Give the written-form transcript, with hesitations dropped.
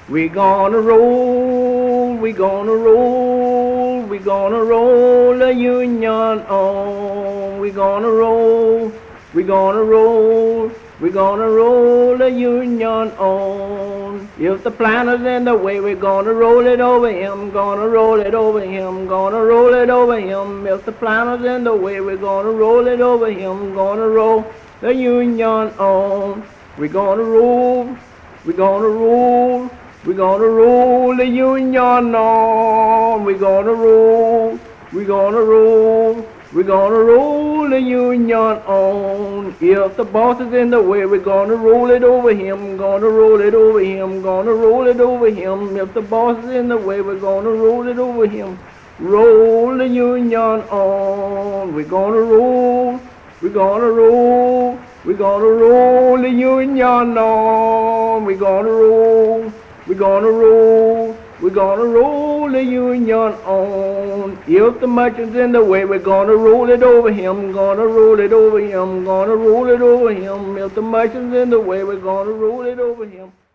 We gonna roll, we gonna roll, we gonna roll the union on. We gonna roll, we gonna roll, we gonna roll the union on. If the planter's in the way, we're gonna roll it over him, gonna roll it over him, gonna roll it over him. If the planter's in the way, we're gonna roll it over him, gonna roll the union on. We're gonna roll, we're gonna roll, we're gonna roll the union on. We're gonna roll, we're gonna roll, we're gonna roll the union on. If the boss is in the way, we're gonna roll it over him, gonna roll it over him, gonna roll it over him. If the boss is in the way, we're gonna roll it over him. Roll the union on. We're gonna roll, we're gonna roll, we're gonna roll the union on. We're gonna roll, we're gonna roll, we're gonna roll the union on. If the merchant's in the way, we're gonna roll it over him, gonna roll it over him, gonna roll it over him. If the merchant's in the way, we're gonna roll it over him.